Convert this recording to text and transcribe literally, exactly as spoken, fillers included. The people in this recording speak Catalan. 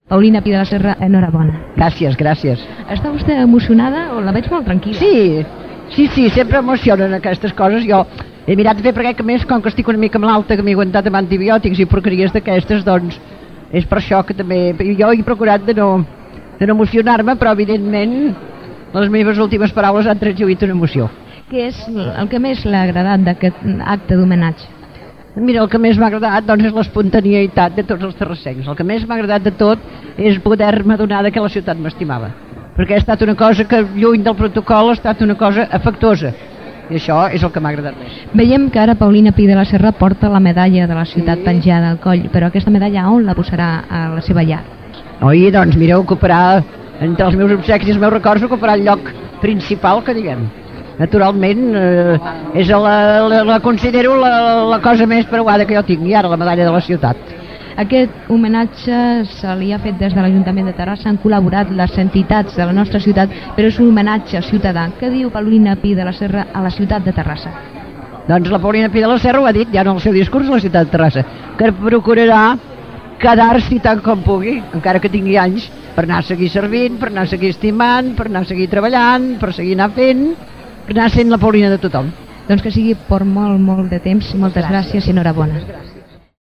Paulina Pi de la Serra, enhorabona. Gràcies, gràcies. Està vostè emocionada o la veig molt tranquil·la? Sí, sí, sí, sempre emocionen aquestes coses. Jo he mirat de fer perquè, a més, com que estic una mica malalta, que m'he aguantat amb antibiòtics i porqueries d'aquestes, doncs és per això que també... Jo he procurat de no, de no emocionar-me, però evidentment les meves últimes paraules han transjuït una emoció. Què és el que més l'ha agradat d'aquest acte d'homenatge? Mira, el que més m'ha agradat doncs, és l'espontaneïtat de tots els terrassencs. El que més m'ha agradat de tot és poder-me adonar que la ciutat m'estimava. Perquè ha estat una cosa que, lluny del protocol, ha estat una cosa afectuosa. I això és el que m'ha agradat més. Veiem que ara Paulina Pi de la Serra porta la medalla de la ciutat sí. penjada al coll, però aquesta medalla on la posarà a la seva llar? Oi, doncs mira, ocuparà, entre els meus obsequis i els meus records, ocuparà el lloc principal, que diguem. Naturalment, eh, és la, la, la considero la, la cosa més preuada que jo tinc, i ara la medalla de la ciutat. Aquest homenatge se li ha fet des de l'Ajuntament de Terrassa, han col·laborat les entitats de la nostra ciutat, però és un homenatge ciutadà. Què diu Paulina Pi de la Serra a la ciutat de Terrassa? Doncs la Paulina Pi de la Serra ho ha dit ja en el seu discurs a la ciutat de Terrassa, que procurarà quedar-s'hi tant com pugui, encara que tingui anys, per anar a seguir servint, per anar a seguir estimant, per anar a seguir treballant, per seguir anar fent, per anar sent la Paulina de tothom. Doncs que sigui per molt, molt de temps. Moltes gràcies, gràcies i enhorabona.